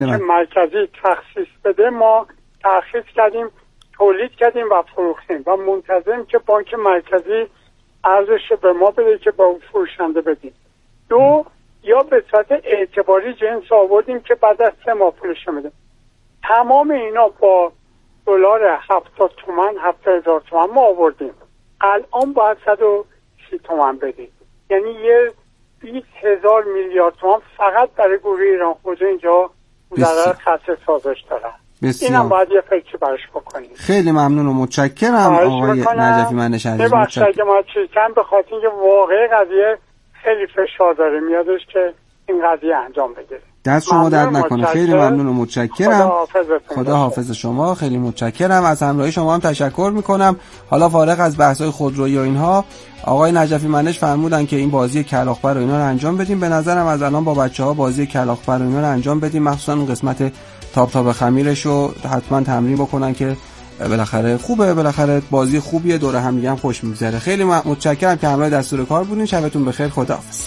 که مرکزی تخصیص بده ما تخصیص کردیم، تولید کردیم و فروختیم و منتظریم که بانک مرکزی ارزش به ما بده که با فروشنده بدیم. 2 یا به صورت اعتباری جنس آوردیم که بعد از 3 ماه پولش میدیم. تمام اینا با دلار 70 تومن 70,000 تومن ما آوردیم. الان باید 130 تومن بدیم. یعنی 20,000 میلیارد تومن فقط برای گروه ایران خودرو اینجا ضرر خسته سازش دارن. اینم باید یه فکر براش بکنیم. خیلی ممنون و متشکرم آقای نجفی منش عزیز. ببخشید اگه ما چیزی به خاطر اینکه واقعا قضیه خیلی فشار داره میادش که این قضیه انجام بگیره. دست شما درد نکنه. خیلی ممنون و متشکرم. خدا حافظ شما. خیلی متشکرم. از همراهی شما هم تشکر میکنم. حالا فارغ از بحث‌های خودرویی و اینها، آقای نجفی منش فرمودن که این بازی کلاغ‌بر و اینا رو انجام بدیم. به نظرم از الان با بچه‌ها بازی کلاغ‌بر و اینا رو انجام بدیم، مخصوصا اون قسمت تاب خمیرش رو حتما تمرین بکنن که بالاخره خوبه، بالاخره بازی خوبیه، دور هم دیگه هم خوش میگذره. خیلی متشکرم که همراه دستور کار بودین. شبتون بخیر. خداحافظ.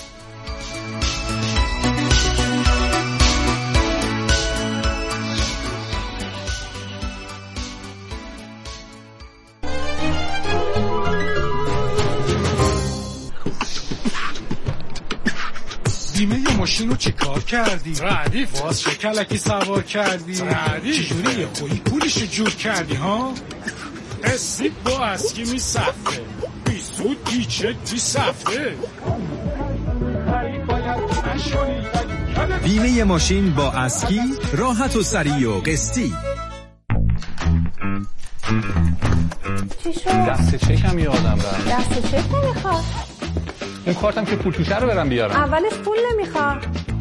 بیمه ماشین رو چه کار کردی؟ ردیف باز چه کلکی سوار کردی؟ ردیف چجوری یه خویی پولشو جور کردی ها؟ اسید با اسکی می سفته بیسود پیچه بی سفته. بیمه ماشین با اسکی راحت و سریع و قسطی. چی شد؟ دست چکم یادم رفت. دست چک نمیخواد؟ اون کارتم که پول توشه رو برم بیارم. اولش پول نمیخواد.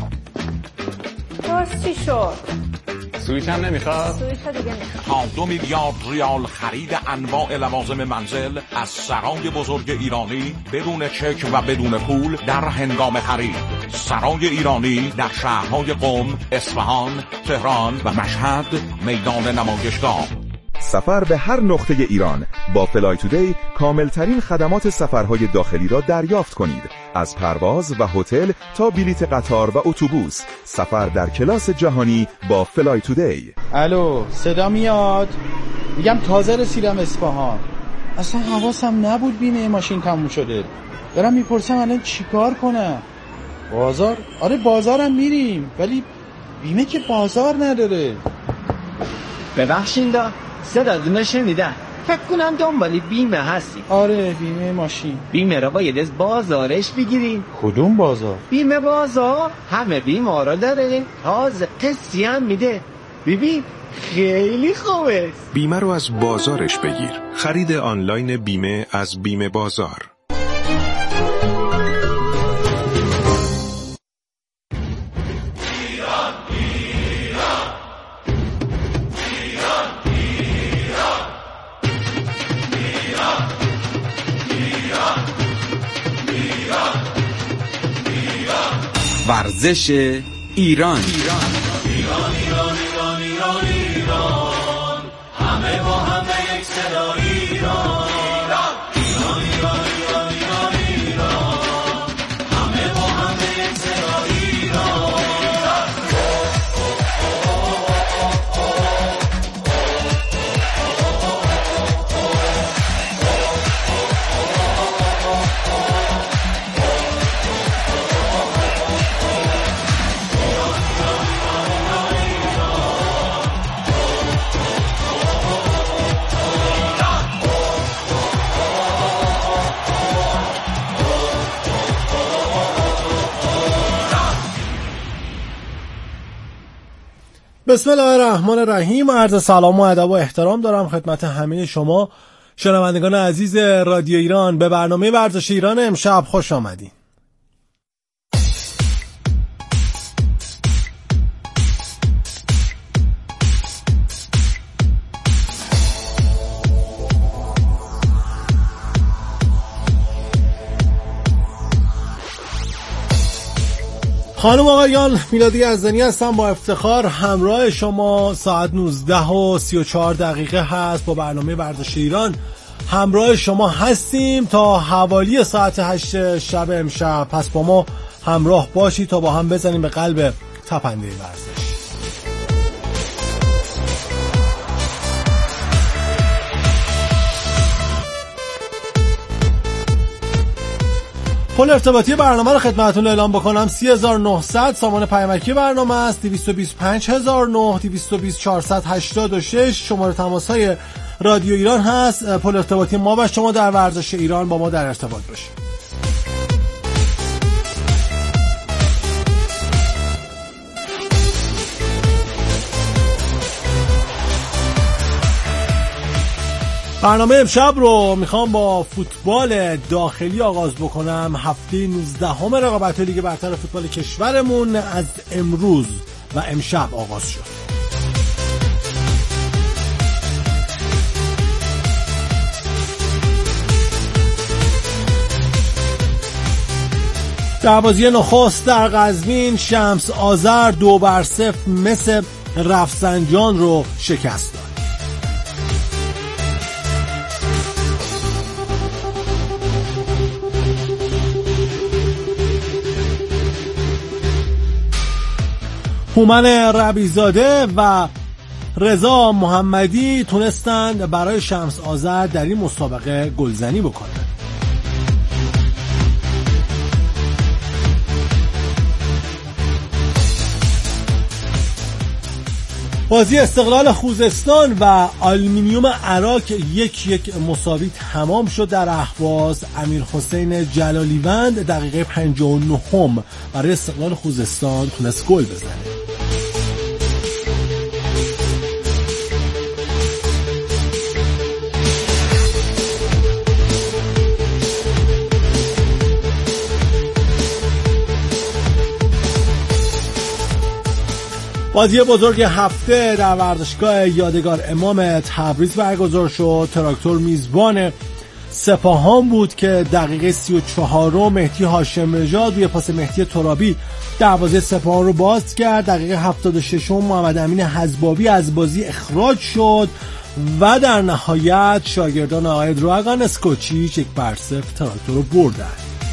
باز چی شد؟ سویچ هم نمیخواد؟ سویچ دیگه نمیخواد. 2 میلیارد ریال خرید انواع لوازم منزل از سرای بزرگ ایرانی بدون چک و بدون پول در هنگام خرید. سرای ایرانی در شهرهای قم، اصفهان، تهران و مشهد میدان نمایشگاه. سفر به هر نقطه ایران با فلای تودی کاملترین خدمات سفرهای داخلی را دریافت کنید. از پرواز و هتل تا بلیت قطار و اتوبوس، سفر در کلاس جهانی با فلای تودی. الو، صدا میاد؟ میگم تازه رسیدم اصفهان. اصلا حواسم نبود بیمه ماشین تموم شده. دارم میپرسم الان چیکار کنم؟ بازار؟ آره بازارم میریم، ولی بیمه که بازار نداره. ببخشید صداتون شنیدم. فکر کنم دنبالی بیمه هستی. آره بیمه ماشین. بیمه را باید از بازارش بگیرین. کدوم بازار؟ بیمه بازار همه بیمه را داره، تازه قسطی هم میده. ببین خیلی خوبه. بیمه رو از بازارش بگیر. خرید آنلاین بیمه از بیمه بازار. ورزش ایران. همه با همه یک صدا ایران. همه با همه یک صدا ایران. بسم الله الرحمن الرحیم. عرض سلام و ادب و احترام دارم خدمت همه شما شنوندگان عزیز رادیو ایران. به برنامه ورزش ایران امشب خوش آمدین. خانم آقایان، میلادی یزدانی هستم، با افتخار همراه شما. ساعت 19:34 هست. با برنامه ورزش ایران همراه شما هستیم تا حوالی ساعت 8 شب امشب. پس با ما همراه باشید تا با هم بزنیم به قلب تپنده ورزش. پل ارتباطی برنامه رو خدمتتون اعلام بکنم 3900 سامان پیامکی برنامه است. 225009 220486 شماره تماس‌های رادیو ایران هست. پل ارتباطی ما و شما در ورزش ایران، با ما در ارتباط باشید. برنامه امشب رو میخوام با فوتبال داخلی آغاز بکنم. هفته 19 رقابت لیگ برتر فوتبال کشورمون از امروز و امشب آغاز شد. در بازی نخست در قزوین شمس آذر 2-0 مس رفسنجان رو شکست داد. هومن ربیزاده و رضا محمدی تونستند برای شمس آذر در این مسابقه گلزنی بکنند. بازی استقلال خوزستان و آلومینیوم عراق 1-1 مساوی تمام شد. در اهواز امیرحسین جلالیوند دقیقه 59 برای استقلال خوزستان تونست گل بزنه. بازی بزرگ هفته در ورزشگاه یادگار امام تبریز برگزار شد. تراکتور میزبان سپاهان بود که دقیقه 34 مهدی هاشم نژاد روی پاس مهدی ترابی دروازه سپاهان رو باز کرد. دقیقه 76 محمد امین حزبابی از بازی اخراج شد و در نهایت شاگردان آقای دراگان اسکوچیچ 1-0 تراکتور رو بردند.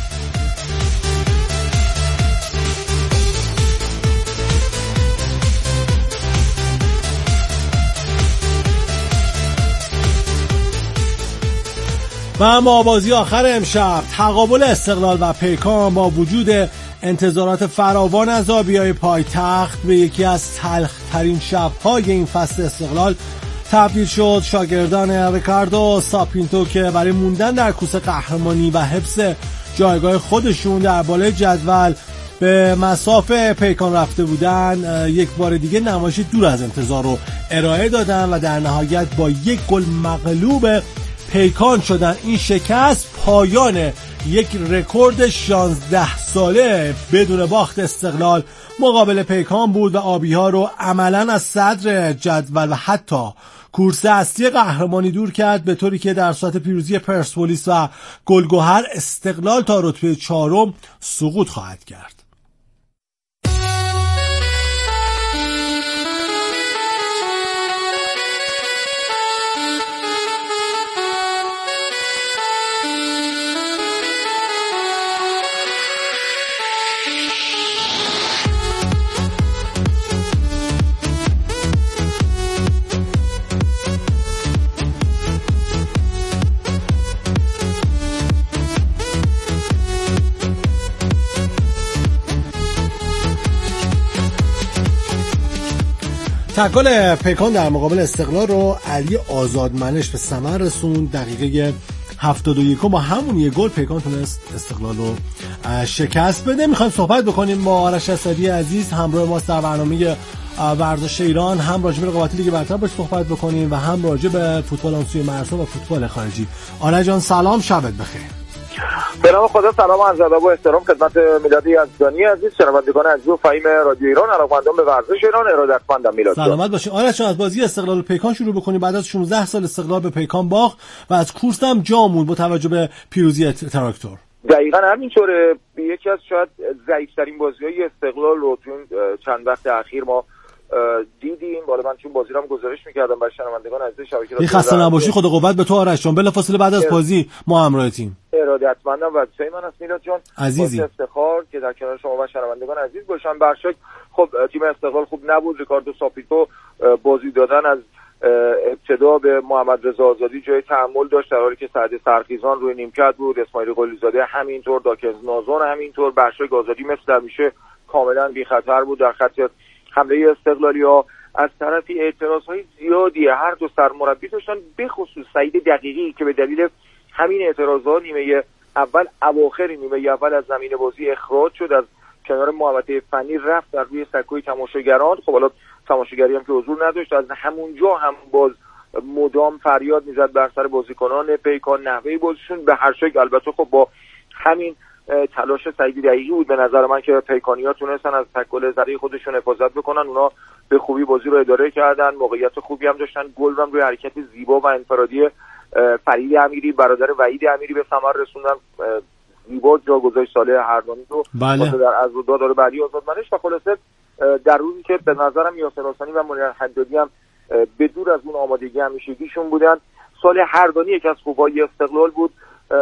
و اما بازی آخر امشب تقابل استقلال و پیکان با وجود انتظارات فراوان از آبیای پایتخت به یکی از تلخ‌ترین شب‌های این فصل استقلال تبدیل شد. شاگردان ریکاردو ساپینتو که برای موندن در کوس قهرمانی و حفظ جایگاه خودشون در بالای جدول به مصاف پیکان رفته بودن، یک بار دیگه نمایش دور از انتظار رو ارائه دادن و در نهایت با 1 گل مغلوب پیکان شدن. این شکست پایان یک رکورد 16 ساله بدون باخت استقلال مقابل پیکان بود و آبی‌ها رو عملاً از صدر جدول و حتی کورس اصلی قهرمانی دور کرد، به طوری که در صورت پیروزی پرسپولیس و گلگهر استقلال تا رتبه 4 سقوط خواهد کرد. تکل پیکان در مقابل استقلال رو علی آزادمنش به ثمر رسوند. دقیقه 71 با همون 1 گل پیکان تونست استقلال رو شکست بده. میخوایم صحبت بکنیم با آرش اسدی عزیز، همراه ماست در برنامه ورزش ایران، هم راجع به رقابت لیگ برتر باش صحبت بکنیم و هم راجع به فوتبال آن سوی مرزها و فوتبال خارجی. آرش جان سلام، شبت بخیر. به نام خدا، سلام و عرض ادب و احترام خدمت میلادی یزدانی عزیز، شنوندگان عزیز و فهیم رادیو ایران، علاقه‌مندان به ورزش ایران. ارادتمندم میلاد جان. سلامت باشین. آرش جان، از بازی استقلال و پیکان شروع بکنیم. بعد از 16 سال استقلال به پیکان باخت و از کورس هم جا موند با توجه به پیروزی تراکتور. دقیقاً همینطوره. یکی از شاید ضعیف‌ترین بازی‌های استقلال رو تو چند وقت اخیر ما دیدیم. بالا من چون بازی رو هم گزارش می‌کردم برای شنوندگان عزیز شبکه رادیو. خسته نباشی، خدا قوت به تو آرش جان. بلافاصله بعد از بازی ما همراه تیم. ارادتمندم و سه من است میلاد جان. عزیزی، افتخار که در کنار شما و شنوندگان عزیز باشم. برشک خب تیم استقلال خوب نبود. ریکاردو ساپینتو بازی دادن از ابتدا به محمد رضا آزادی جای تأمل داشت، در حالی که سعد سرخیزان روی نیمکت بود، اسماعیل قلیزاده همینطور، داکنز نازون همینطور، بخشایش آزادی مثل همیشه کاملا بی خطر بود در خط حمله استقلالی‌ها. از طرفی اعتراضهای زیادی هر دو سرمربی داشتن، به خصوص سعید دقیقی که به دلیل همین اعتراضات نیمه اول اواخر نیمه اول از زمین بازی اخراج شد، از کنار محوطه فنی رفت در روی سکوی تماشاگران. خب حالا تماشاگری هم که حضور نداشت، از همونجا هم باز مدام فریاد میزد بر سر بازیکنان پیکان، نحوه بازیشون به هر شکل. البته خب با همین تلاش سعید دقیقی بود به نظر من که پیکانی‌ها تونستن از تکل زده خودشون حفاظت بکنن. اونا به خوبی بازی رو اداره کردن، موقعیت خوبی هم داشتن، گل هم روی حرکت زیبا و انفرادی فرید امیری برادر وحید امیری به ثمر رسوندن. زیبا جا گذاشت صالح هردانی رو در از رو داره بعدی آزادمنش. و خلاصه در روزی که به نظرم یاسر حسینی و منیر حدادی هم به دور از اون آمادگی همیشگیشون بودن. صالح هردانی یکی از خوبای استقلال بود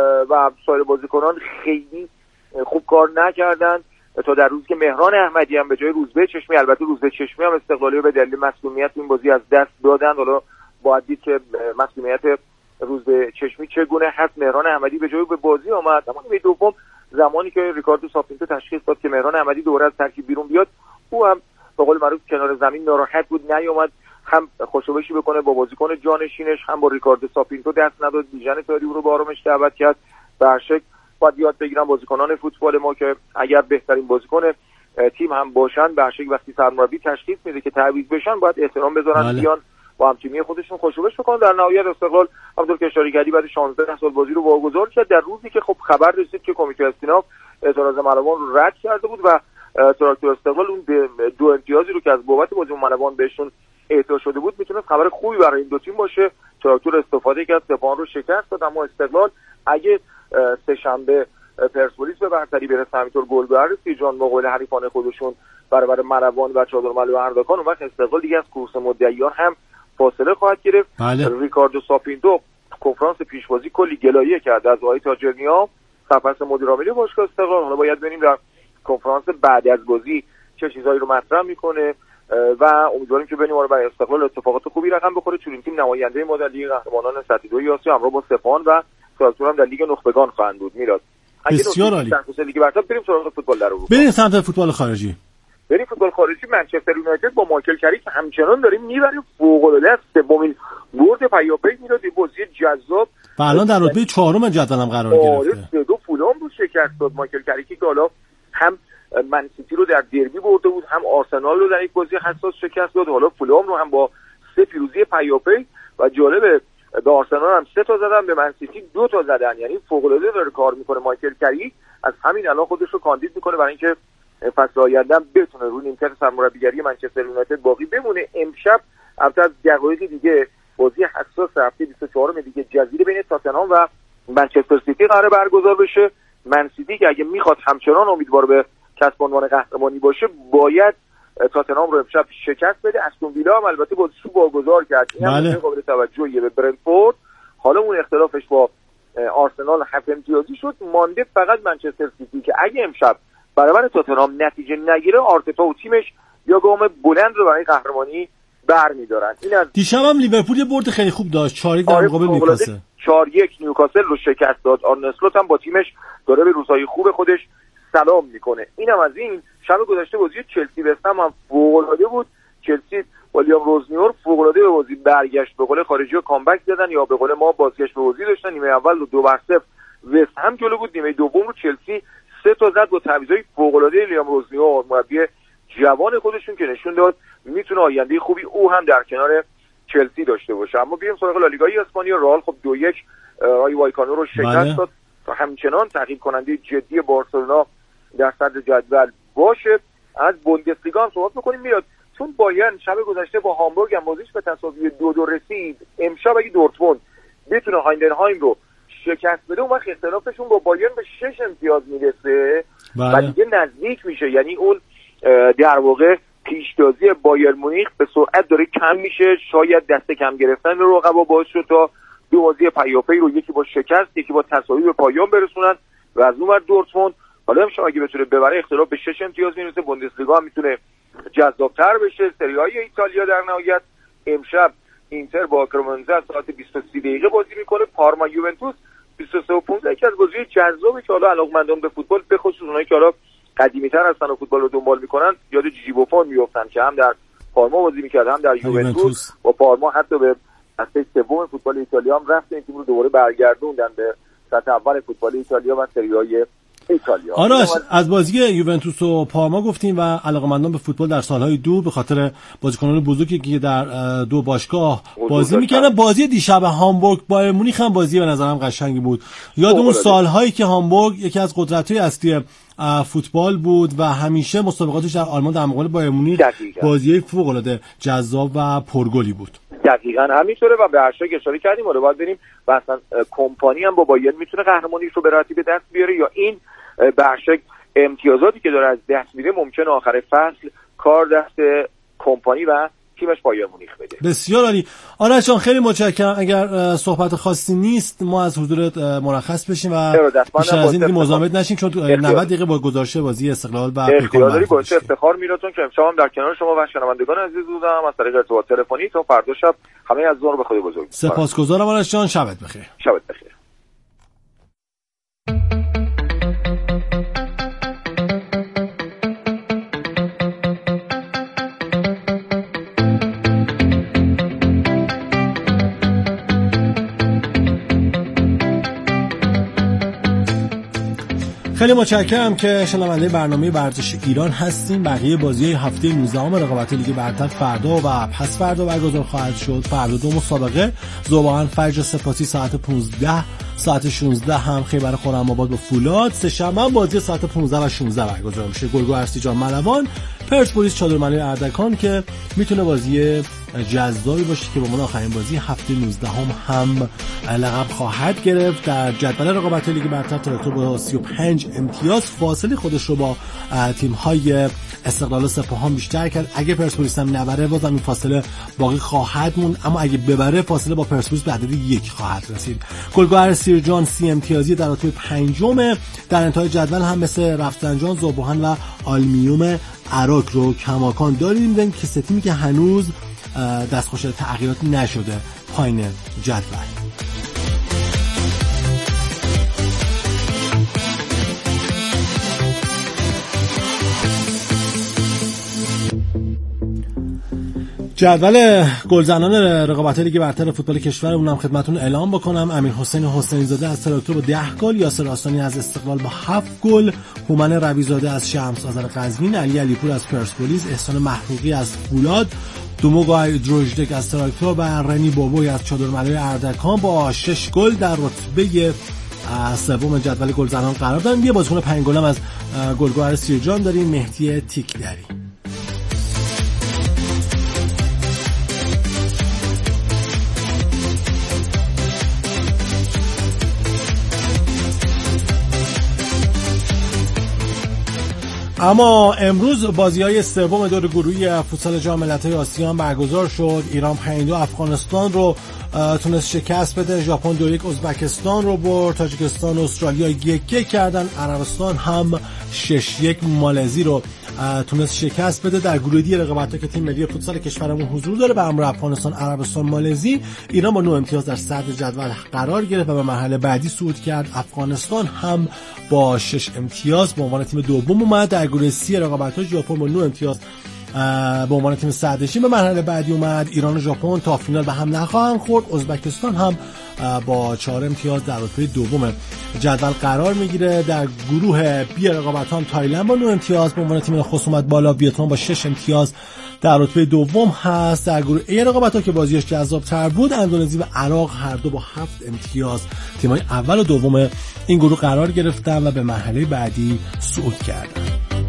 و سایر بازیکنان خیلی خوب کار نکردن تا در روزی که مهران احمدی هم به جای روزبه چشمی، البته روزبه چشمی هم استقلالی به دلیل مسئولیت این بازی از دست دادن. حالا باید دید که مسئولیت روزبه چشمی چگونه هست. مهران احمدی به جای به بازی آمد، اما نیمه دوم زمانی که ریکاردو ساپینتو تشخیص داد که مهران احمدی دوباره از ترکیب بیرون بیاد، او هم به قول معروف کنار زمین ناراحت بود، نیامد هم خوشوبشی بکنه با بازیکن جانشینش، هم با ریکاردو ساپینتو دست نداد. بیژن تاری او رو به آرامش دعوت کرد. به هر شکل باید یاد بگیرن بازیکنان فوتبال ما که اگر بهترین بازیکن تیم هم باشن، به هر شکل وقتی سرمربی تشخیص میده که تعویض بشن باید احترام بذارن، بیان با هم تیمی خودشون خوشوبش بکنن. در نهایت استقلال همونطور که اشاره کردی بعد 16 سال بازی رو واگذار کرد، در روزی که خب خبر رسید که کمیته استیناف اعتراض ملوان رو رد کرده بود و تراکتور استقلال اون دو امتیازی رو که از بابت بازی ملوان بهشون اعطا شده بود میتونه خبر خوبی برای این دو تیم باشه. تراکتور استفاده کرد، سپاهان رو شکست داد، اما استقلال اگه سه شنبه پرسپولیس به برتری برسه، همینطور گل بررسی جان مقابل حریفان خودشون برابر ملوان و چادرملو و اردکان، اون وقت استقلال دیگه از کورس مدعیان هم فاصله خواهد گرفت. ریکاردو ساپینتو کنفرانس پیشوازی کلی گلایه کرد از آقای تاجرنیا، سرپرست مدیر عامل باشگاه استقلال. حالا باید ببینیم در کنفرانس بعد از بازی چه چیزایی رو مطرح میکنه و امیدواریم که ببینیم برای استقلال اتفاقات خوبی رقم بخوره، چون این تیم نماینده ما در لیگ قهرمانان سطح 2 آسیا همراه با سپاهان و تراکتور هم در لیگ نخبگان خواهند بود. میراد بسیار عالی. لیگ برتر بریم سراغ فوتبال در اروپا. بریم سمت فوتبال خارجی. بریم فوتبال خارجی. منچستر یونایتد با مایکل کریک همچنان داریم میبریم فوق العاده است. سومین برد پیاپی میاد، بازی جذاب و الان در رتبه 4م جدولم قرار گرفته. دو فولام رو شکست داد مایکل کریکی که حالا هم من سیتی رو در دربی برده بود، هم آرسنال رو در یک بازی حساس شکست داد، حالا فولام رو هم با 3 پیروزی پیاپی و جالب به آرسنال هم 3 تا زدن، به من سیتی 2 تا زدن. یعنی فوق العاده داره کار میکنه مایکل کریک. از همین الان خودش رو کاندید میکنه برای اینکه فصل آینده بتونه روی نیمکت سرمربیگری منچستر یونایتد باقی بمونه. امشب البته از دقایق دیگه بازی حساس هفته 24 دیگه جزیره بین تاتنهام و منچستر سیتی قرار برگزار بشه. من سیتی که اگه میخواد همچنان امیدوار به کسب عنوان قهرمانی باشه باید تاتنهام رو امشب شکست بده. استون ویلا هم البته بازیشو واگذار کرد، این هم قابل توجهیه به برنتفورد. حالا اون اختلافش با آرسنال 7 امتیازی شد، مانده فقط منچستر سیتی که اگه امشب برابر تاتنهام نتیجه نگیره آرتتا و تیمش یا گام بلند رو برای قهرمانی برمی‌دارن. این از دیشب هم لیورپول یه برد خیلی خوب داشت، 4-1 در مقابل نیوکاسل. 4-1 نیوکاسل رو شکست داد. آرن سلوت هم با تیمش داره به روزهای خوب خودش سلام میکنه. اینم از این. شب گذشته بازی چلسی و استام هم فوق‌العاده بود. چلسی با لیام روزنیور فوق‌العاده به بازی برگشت، به قول خارجی‌ها کامبک زدن یا به قول ما بازگشت به بازی داشتن. نیمه اول رو 2-0 وست هم جلو بود، نیمه دوم رو چلسی 3 تا زد با تعویضای فوق‌العاده لیام روزنیور، مربی جوان خودشون که نشون داد میتونه آینده خوبی او هم در کنار چلسی داشته باشه. اما بیایم سراغ لالیگای اسپانیا. رئال خب 2-1 رای وایکانو رو شکست داد تا همچنان تعقیب کننده جدی بارسلونا در صدر جدول باشه. از بوندسلیگا هم صحبت می‌کنیم میاد، چون بایرن شب گذشته با هامبورگ هم بازیش به تساوی 2-2 رسید. امشب اگه دورتموند بتونه هایندنهایم رو شکست بده اون وقت اختلافشون با بایرن به 6 امتیاز میرسه و دیگه نزدیک میشه. یعنی اون در واقع پیشتازی بایر مونیخ به سرعت داره کم میشه. شاید دست کم گرفتن رقبا باعث شد تا دو بازی پیاپی رو یکی با شکست یکی با تساوی به پایان برسونن و از اون ور دورتموند حالا امشب اگه بتونه ببره اختلاف به 6 امتیاز میرسه. بوندسلیگا هم میتونه جذاب‌تر بشه. سری های ایتالیا در نهایت امشب اینتر با کرمونزه از ساعت 23 دقیقه بازی میکنه. پارما یوونتوس 23:15 یکی از بازی‌های جذابی که حالا علاقه‌مندان به فوتبال به خصوص اونایی که حالا قدیمی‌تر هستن و فوتبال رو دنبال میکنن یاد جیجی بوفون میافتن که هم در پارما بازی میکرد هم در یوونتوس و پارما حتی به دسته سوم فوتبال ایتالیا هم رفت. این تیم رو دوباره برگردوندن به سطح اول فوتبال ایتالیا و سری آی ایتالیا. آراش از بازی یوونتوس و پارما گفتیم و علاقه‌مندان به فوتبال در سالهای دور به خاطر بازیکنان بزرگی که در دو باشگاه بازی می‌کردن. بازی دیشب هامبورگ بایر مونیخ هم بازی به نظرم قشنگی بود. یاد اون سال‌هایی که هامبورگ یکی از قدرت‌های اصلی فوتبال بود و همیشه مسابقاتش در آلمان در مقابل بایر مونیخ بازی فوق‌العاده جذاب و پرگلی بود. دقیقاً همینطوره و به هر شکل اشاره کردیم حالا باید بریم و اصلا کمپانی هم با بایر میتونه قهرمانیش رو به راحتی به دست بیاره یا این به هر شکل امتیازاتی که داره از دست میده ممکنه آخر فصل کار دست کمپانی و تیمش بایر مونیخ بده. بسیار عالی. آرش جان خیلی متشکرم. اگر صحبت خاصی نیست ما از حضورت مرخص بشیم و بیشتر از این دیگه مزاحمت نشیم چون 90 دقیقه با گزارش بازی استقلال و اختیاری باعث افتخار میراتون که امشب هم در کنار شما و شنوندگان عزیز بودم از طریق ارتباط تلفنی تا فردا شب همه از ظهر به خدا بزرگ. سپاسگزارم آرش جان. شبت بخیر. شبت بخیر. خیلی متشکرم که شنونده برنامه ورزش ایران هستیم. بقیه بازی‌های هفته 19 رقابت لیگ برتر فردا و پس فردا برگزار خواهد شد. فردا دو مسابقه، ذوب‌آهن فجر سپاسی ساعت 15، ساعت 16 هم خیبر خرم‌آباد با فولاد. سه‌شنبه بازی ساعت 15 و 16 برگزار میشه. گلگو ارسیجان ملوان، پرسپولیس چادرملای اردکان که میتونه بازی جذابی باشه که به من آخرین بازی هفته 19 هم لقب خواهد گرفت. در جدول رقابت لیگ برتر تراکتور با 35 امتیاز فاصله خودش رو با تیم‌های استقلال و سپاهان بیشتر کرد. اگه پرسپولیس هم نبره بازم این فاصله باقی خواهد موند، اما اگه ببره فاصله با پرسپولیس به عدد 1 خواهد رسید. گلگهر سیرجان 30 امتیازی در رتبه پنجم. در انتهای جدول هم مثل رفسنجان، ذوب‌آهن و آلومینیوم عراق رو کماکان داریم. می‌بینیم که سه تیمی که هنوز دستخوش تغییرات نشده پایین جدول. جدول گلزنان رقابت لیگ برتر فوتبال کشورمون هم خدمتتون اعلام بکنم. امیر حسین حسینی زاده از تراکتور با 10 گل، یاسر آستانی از استقلال با 7 گل، هومن رویزاده از شمس آذر قزوین، علی علیپور از پرسپولیس، احسان محقوقی از فولاد، دوموگای دروژدک از تراکتور و رنی بابوی از چادرملای اردکان با 6 گل در رتبه سوم جدول گلزنان قرار دارن. یه بازیکن 5 گل هم از گلگهر سیرجان داریم، مهدی تیکدری. اما امروز بازی‌های سوم دور گروهی فوتسال جام ملت‌های آسیا برگزار شد. ایران 5-2 افغانستان رو تونست شکست بده، ژاپن 2-1 ازبکستان رو برد، تاجیکستان و استرالیا 1-1 کردن، عربستان هم 6-1 مالزی رو تونست شکست بده. در گروه دی رقابت‌ها که تیم ملی فوتسال کشورمون حضور داره به همراه افغانستان، عربستان، مالزی، ایران با 9 امتیاز در صدر جدول قرار گرفت و به مرحله بعدی صعود کرد. افغانستان هم با 6 امتیاز به عنوان تیم دوم اومد. در گروه سی رقابت‌ها ژاپن با 9 امتیاز به عنوان تیم صدرنشین به مرحله بعدی اومد. ایران و ژاپن تا فینال به هم نخواهند خورد. ازبکستان هم با 4 امتیاز در رتبه دوم جدول قرار میگیره. در گروه بی رقابت‌ها هم تایلند با 9 امتیاز به عنوان تیم نخست اومد بالا. ویتنام با 6 امتیاز در رتبه دوم هست. در گروه ای رقابت‌ها که بازیش جذاب‌تر بود، اندونزی و عراق هر دو با 7 امتیاز تیم‌های اول و دوم این گروه قرار گرفتن و به مرحله بعدی صعود کردند.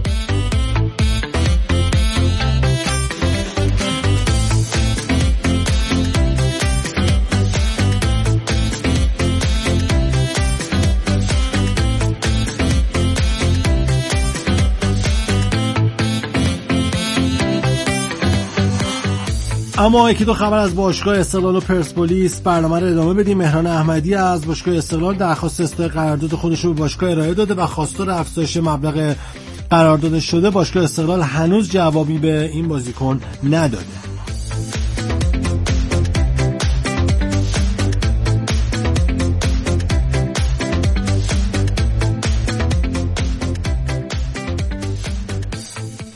اما یکی دو خبر از باشگاه استقلال و پرسپولیس. برنامه رو ادامه بدیم. مهران احمدی از باشگاه استقلال درخواست اصلاح قرارداد خودش رو به باشگاه ارائه داده و خواستار افزایش مبلغ قرارداد شده. باشگاه استقلال هنوز جوابی به این بازیکن نداده.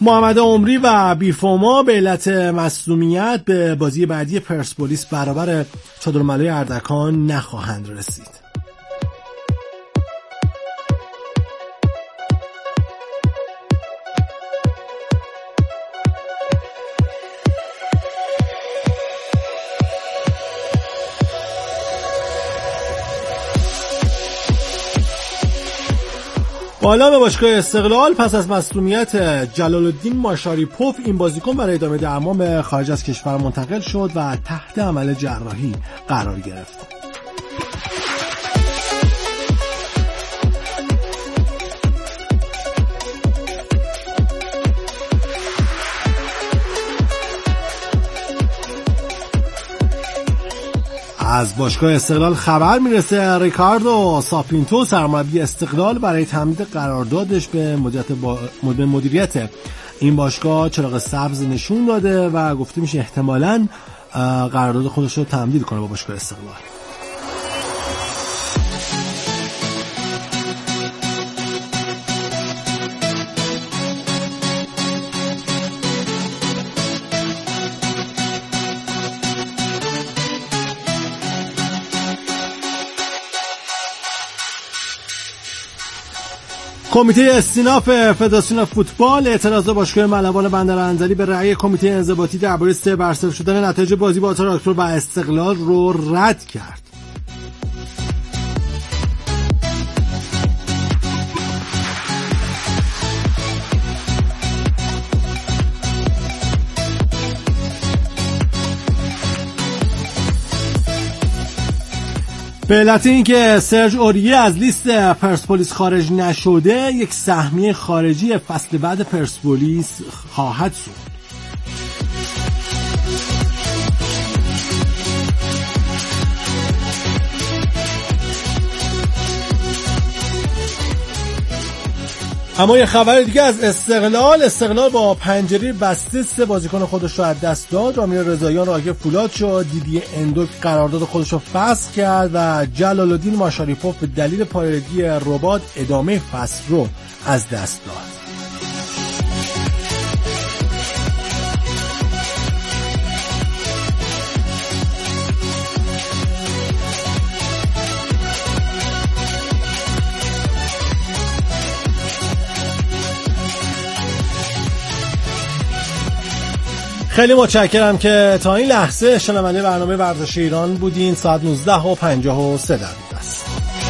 محمد عمری و بیفوما به علت مصدومیت به بازی بعدی پرسپولیس برابر چادرملای اردکان نخواهند رسید. بالا به باشگاه استقلال پس از مصدومیت جلال الدین ماشاریپوف این بازیکن برای ادامه درمان به خارج از کشور منتقل شد و تحت عمل جراحی قرار گرفت. از باشگاه استقلال خبر میرسه ریکاردو ساپینتو سرمربی استقلال برای تمدید قراردادش به مدیریت این باشگاه چراغ سبز نشون داده و گفته میشه احتمالاً قرارداد خودش رو تمدید کنه با باشگاه استقلال. کمیته استیناف فدراسیون فوتبال اعتراض باشگاه ملوان بندرانزلی به رأی کمیته انضباطی درباره 3-0 شدن نتایج بازی با تراکتور و استقلال رو رد کرد. به علت اینکه سرژ اوریه از لیست پرسپولیس خارج نشده، یک سهمیه خارجی فصل بعد پرسپولیس خواهد سود. اما یه خبر دیگه از استقلال با پنجره بسته 3 بازیکن خودش رو از دست داد. رامین رضاییان راگب فولاد شد، دیدی اندوک قرارداد خودش رو فسخ کرد و جلال الدین ماشاریپوف به دلیل پایگی رباط ادامه فصل رو از دست داد. خیلی متشکرم که تا این لحظه شنونده برنامه ورزش ایران بودین. ساعت 19:53 است.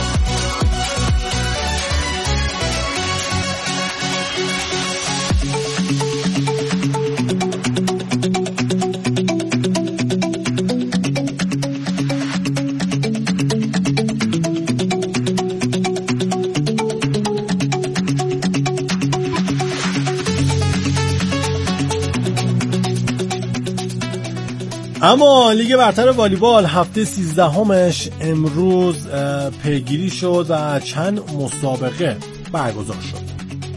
اما لیگ برتر والیبال هفته 13همش امروز پیگیری شد و چند مسابقه برگزار شد.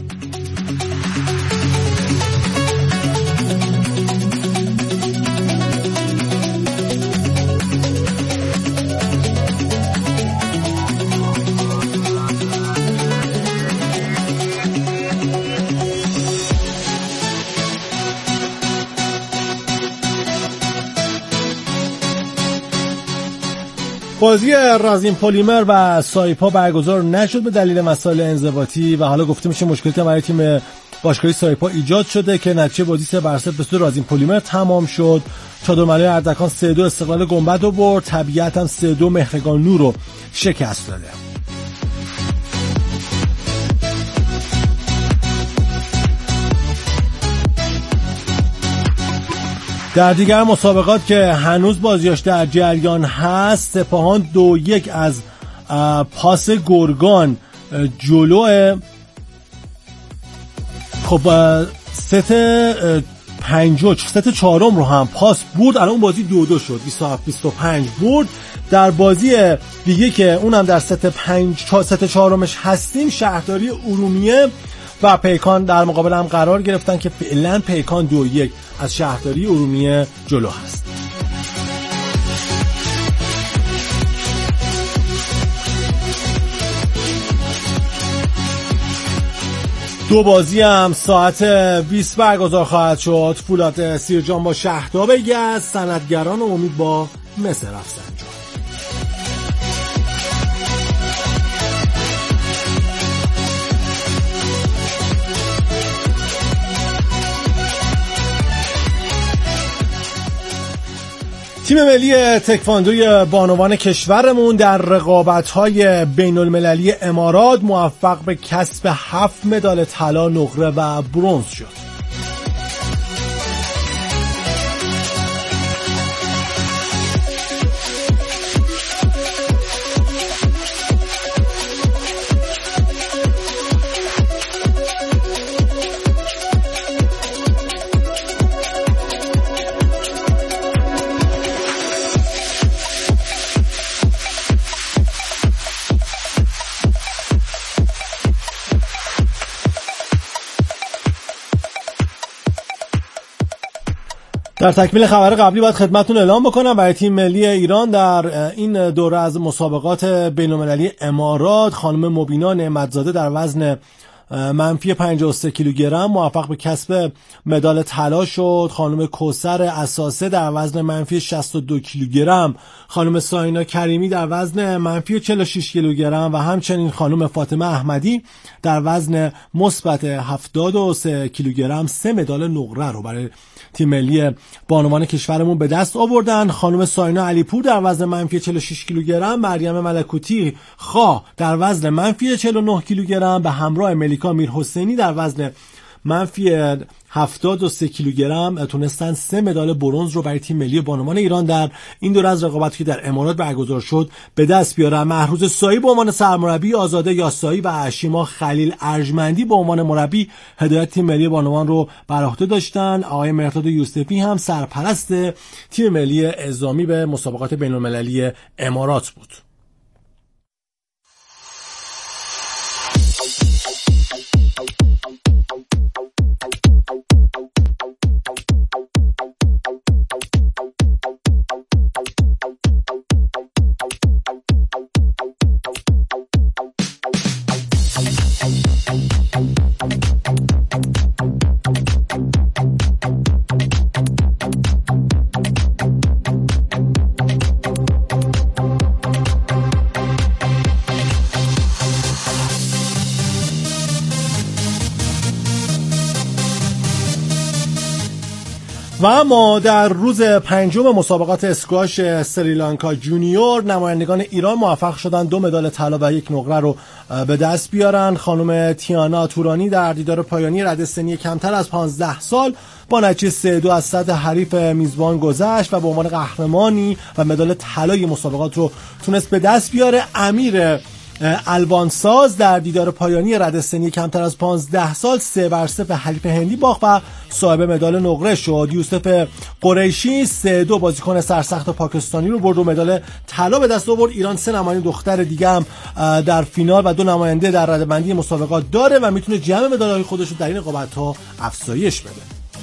بازی رازین پلیمر و سایپا برگزار نشد به دلیل مسائل انضباطی و حالا گفته میشه مشکلاتی برای تیم باشگاهی سایپا ایجاد شده که نتیجه بازی 3-0 به سود رازین پلیمر تمام شد. چادرملای اردکان 3-2 استقلال گنبد رو برد. طبیعت هم 3-2 مهرگان نور رو شکست داده. در دیگر مسابقات که هنوز بازیاش در جریان هست، سپاهان 2-1 از پاس گرگان جلو ست چهارم رو هم پاس برد. الان بازی 2-2 شد، 27-25 برد. در بازی دیگه که اونم در ست چهارمش هستیم، شهرداری ارومیه و پیکان در مقابل هم قرار گرفتن که فعلا پیکان 2-1 از شهرداری ارومیه جلو هست. دو بازی هم ساعت 20 برگزار خواهد شد. فولاد سیرجان با شهداب یزد، صنعتگران امید با مصر رفسنجان. تیم ملی تکواندوی بانوان کشورمون در رقابت‌های بین‌المللی امارات موفق به کسب 7 مدال طلا، نقره و برنز شد. در تکمیل خبر قبلی باید خدمتتون اعلام بکنم برای تیم ملی ایران در این دوره از مسابقات بین‌المللی امارات خانم مبینا نعمتزاده در وزن منفی 53 کیلوگرم موفق به کسب مدال طلا شد. خانم کوثر اساسه در وزن منفی 62 کیلوگرم، خانم ساینا کریمی در وزن منفی 46 کیلوگرم و همچنین خانم فاطمه احمدی در وزن مثبت 73 کیلوگرم 3 مدال نقره رو برای تیم ملی بانوان کشورمون به دست آوردن. خانم ساینا علیپور در وزن منفی 46 کیلوگرم، مریم ملکوتی خا در وزن منفی 49 کیلوگرم به همراه ملیکا میرحسینی در وزن منفی 73 کیلوگرم تونستن 3 مدال برنز رو برای تیم ملی بانوان ایران در این دوره از رقابتی که در امارات برگزار شد به دست بیارن. محروز سایی به عنوان سرمربی، آزاده یاسایی و شیما خلیل ارجمندی به عنوان مربی هدایت تیم ملی بانوان رو بر عهده داشتن. آقای مهرداد یوسفی هم سرپرست تیم ملی اعزامی به مسابقات بین‌المللی امارات بود. و اما در روز پنجم مسابقات اسکواش سریلانکا جونیور نمایندگان ایران موفق شدن 2 مدال طلا و 1 نقره رو به دست بیارن. خانم تیانا تورانی در دیدار پایانی رده سنی کمتر از 15 سال با نتیجه 3-2 از سطح حریف میزبان گذشت و به عنوان قهرمانی و مدال طلای مسابقات رو تونست به دست بیاره. امیر الوانساز در دیدار پایانی رده سنی کمتر از 15 سال 3-0 حریف هندی باخت و صاحب مدال نقره شد. یوسف قریشی 3-2 بازیکن سرسخت پاکستانی رو برد و مدال طلا به دست آورد. ایران 3 نماینده دختر دیگه هم در فینال و 2 نماینده در رده‌بندی مسابقات داره و میتونه جمع مدال‌های خودش رو در این رقابت‌ها افزایش بده.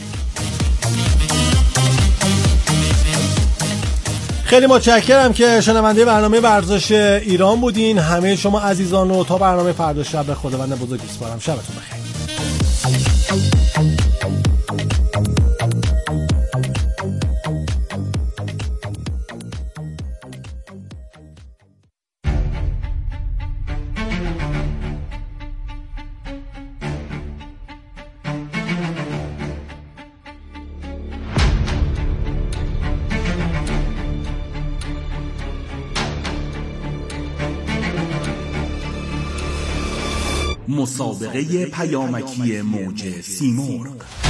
خیلی متشکرم که شنونده برنامه ورزش ایران بودین. همه شما عزیزان رو تا برنامه فردا شب به خداوند بزرگ میسپارم. شبتون بخیر. مسابقه پیامکی موج سیمرغ.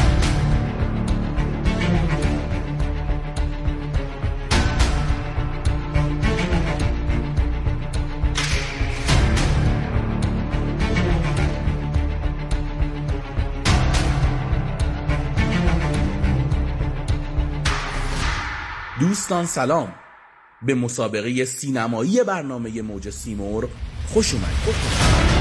دوستان سلام، به مسابقه سینمایی برنامه موج سیمرغ خوش اومدید.